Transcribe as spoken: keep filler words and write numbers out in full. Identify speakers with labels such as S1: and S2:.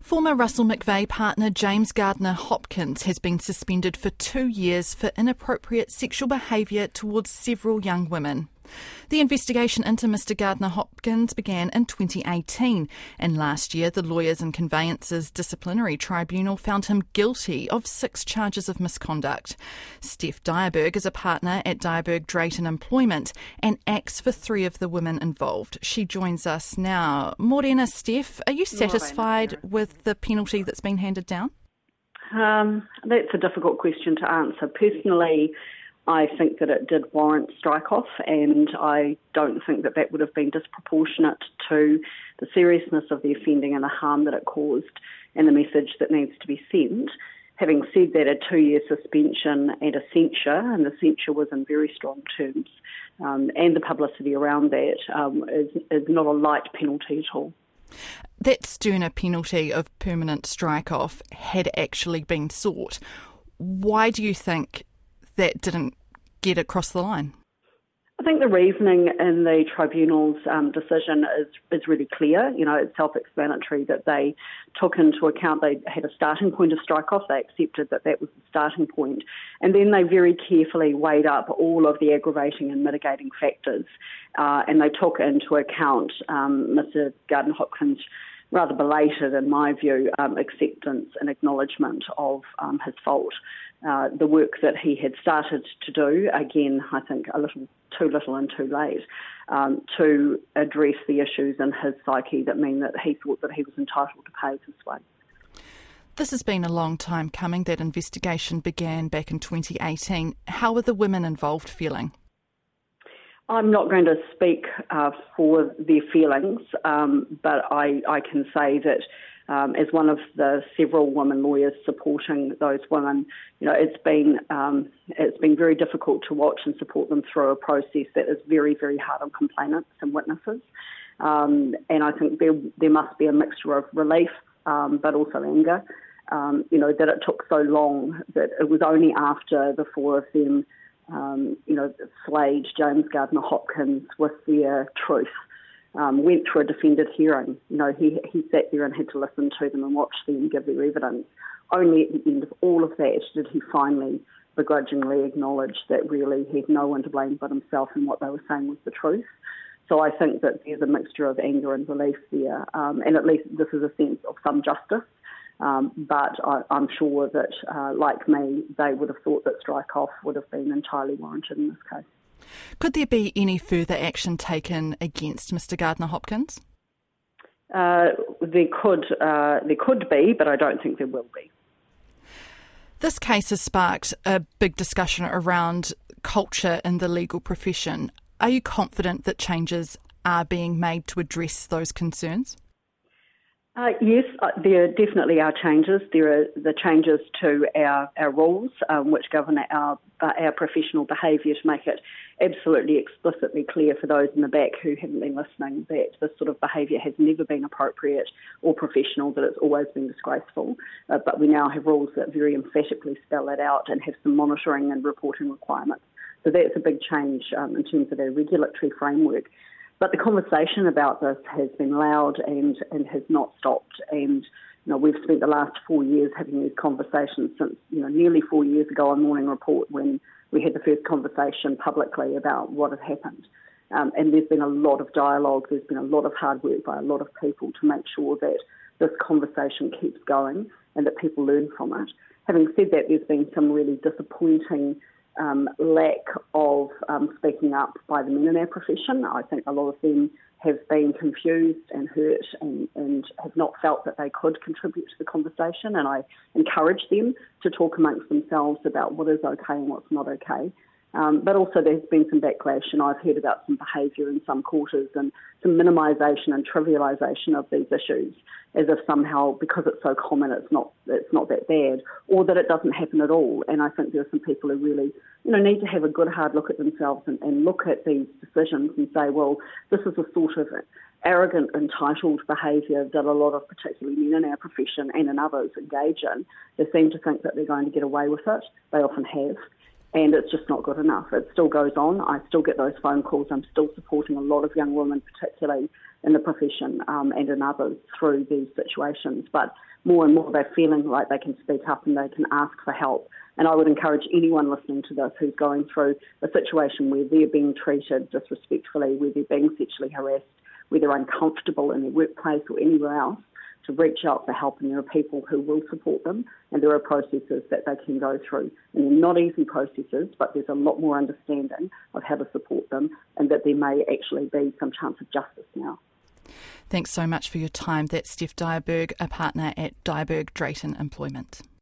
S1: Former Russell McVeigh partner James Gardner Hopkins has been suspended for two years for inappropriate sexual behaviour towards several young women. The investigation into Mr Gardner Hopkins began in twenty eighteen, and last year the Lawyers and Conveyancers Disciplinary Tribunal found him guilty of six charges of misconduct. Steph Dyerberg is a partner at Dyerberg Drayton Employment and acts for three of the women involved. She joins us now. Morena, Steph, are you satisfied
S2: Morena.
S1: with the penalty that's been handed down?
S2: Um, that's a difficult question to answer. Personally, I think that it did warrant strike-off, and I don't think that that would have been disproportionate to the seriousness of the offending and the harm that it caused and the message that needs to be sent. Having said that, a two-year suspension and a censure, and the censure was in very strong terms, um, and the publicity around that um, is, is not a light penalty at all.
S1: That sterner penalty of permanent strike-off had actually been sought. Why do you think that didn't get across the line?
S2: I think the reasoning in the tribunal's um, decision is, is really clear. You know, it's self-explanatory that they took into account, they had a starting point of strike-off, they accepted that that was the starting point, and then they very carefully weighed up all of the aggravating and mitigating factors, uh, and they took into account um, Mr Gardner Hopkins' rather belated, in my view, um, acceptance and acknowledgement of um, his fault. Uh, the work that he had started to do, again, I think a little too little and too late, um, to address the issues in his psyche that mean that he thought that he was entitled to pay his way.
S1: This has been a long time coming. That investigation began back in twenty eighteen. How are the women involved feeling?
S2: I'm not going to speak uh, for their feelings, um, but I, I can say that um, as one of the several women lawyers supporting those women, you know, it's been um, it's been very difficult to watch and support them through a process that is very, very hard on complainants and witnesses. Um, and I think there there must be a mixture of relief, um, but also anger. Um, you know, that it took so long, that it was only after the four of them Um, you know, slayed James Gardner Hopkins with their truth, um, went through a defended hearing. You know, he, he sat there and had to listen to them and watch them give their evidence. Only at the end of all of that did he finally begrudgingly acknowledge that really he had no one to blame but himself, and what they were saying was the truth. So I think that there's a mixture of anger and relief there, um, and at least this is a sense of some justice. Um, but I, I'm sure that, uh, like me, they would have thought that strike-off would have been entirely warranted in this case.
S1: Could there be any further action taken against Mr Gardner Hopkins?
S2: Uh, there could, uh, there could be, but I don't think there will be.
S1: This case has sparked a big discussion around culture in the legal profession. Are you confident that changes are being made to address those concerns?
S2: Uh, yes, uh, there definitely are changes. There are the changes to our, our rules, um, which govern our uh, our professional behaviour, to make it absolutely explicitly clear for those in the back who haven't been listening that this sort of behaviour has never been appropriate or professional, that it's always been disgraceful. Uh, but we now have rules that very emphatically spell that out and have some monitoring and reporting requirements. So that's a big change um, in terms of our regulatory framework. But the conversation about this has been loud and, and has not stopped. And, you know, we've spent the last four years having these conversations since, you know, nearly four years ago on Morning Report, when we had the first conversation publicly about what had happened. Um, and there's been a lot of dialogue, there's been a lot of hard work by a lot of people to make sure that this conversation keeps going and that people learn from it. Having said that, there's been some really disappointing Um, lack of um, speaking up by the men in our profession. I think a lot of them have been confused and hurt and, and have not felt that they could contribute to the conversation, and I encourage them to talk amongst themselves about what is okay and what's not okay. Um, but also there's been some backlash, and I've heard about some behaviour in some quarters and some minimisation and trivialisation of these issues, as if somehow, because it's so common, it's not it's not that bad, or that it doesn't happen at all. And I think there are some people who really, you know, need to have a good hard look at themselves and, and look at these decisions and say, well, this is a sort of arrogant, entitled behaviour that a lot of particularly men in our profession and in others engage in. They seem to think that they're going to get away with it. They often have. And it's just not good enough. It still goes on. I still get those phone calls. I'm still supporting a lot of young women, particularly in the profession um, and in others, through these situations. But more and more they're feeling like they can speak up and they can ask for help. And I would encourage anyone listening to this who's going through a situation where they're being treated disrespectfully, where they're being sexually harassed, where they're uncomfortable in their workplace or anywhere else, to reach out for help, and there are people who will support them, and there are processes that they can go through. And they're not easy processes, but there's a lot more understanding of how to support them, and that there may actually be some chance of justice now.
S1: Thanks so much for your time. That's Steph Dyerberg, a partner at Dyerberg Drayton Employment.